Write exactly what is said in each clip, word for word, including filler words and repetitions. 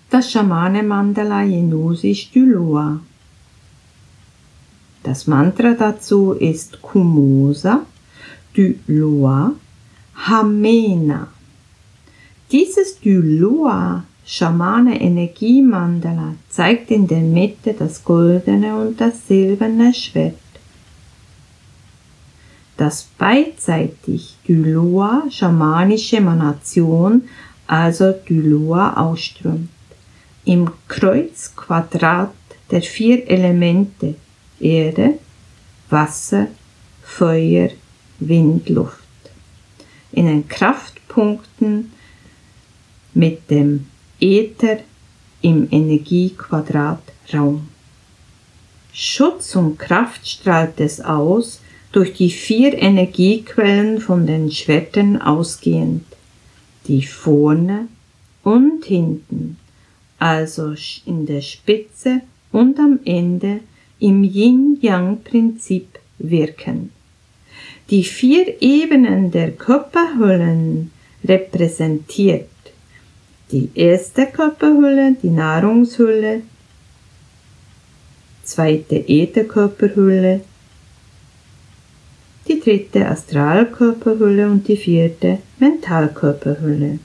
Das Schamane-Mandala Yenusi Dulua. Das Mantra dazu ist Kumosa, Dulua, Hamena. Dieses Dulua Schamane Energiemandala zeigt in der Mitte das goldene und das silberne Schwert, das beidseitig Dulua schamanische Emanation, also Dulua, ausströmt. Im Kreuzquadrat der vier Elemente Erde, Wasser, Feuer, Wind, Luft. In den Kraftpunkten mit dem Äther im Energiequadrat Raum. Schutz und Kraft strahlt es aus, durch die vier Energiequellen von den Schwertern ausgehend, die vorne und hinten, also in der Spitze und am Ende im Yin-Yang-Prinzip wirken. Die vier Ebenen der Körperhüllen repräsentiert die erste Körperhülle, die Nahrungshülle, zweite Ätherkörperhülle, die dritte Astralkörperhülle und die vierte Mentalkörperhülle.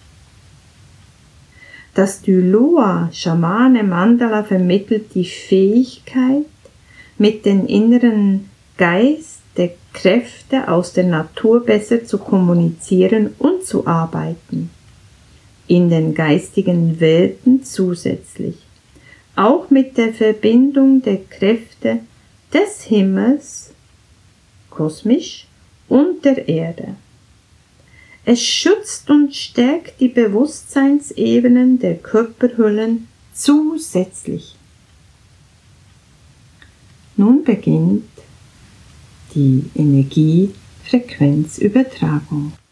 Das Dulua Schamane Mandala vermittelt die Fähigkeit, mit den inneren Geist der Kräfte aus der Natur besser zu kommunizieren und zu arbeiten. In den geistigen Welten zusätzlich, auch mit der Verbindung der Kräfte des Himmels, kosmisch, und der Erde. Es schützt und stärkt die Bewusstseinsebenen der Körperhüllen zusätzlich. Nun beginnt die Energiefrequenzübertragung.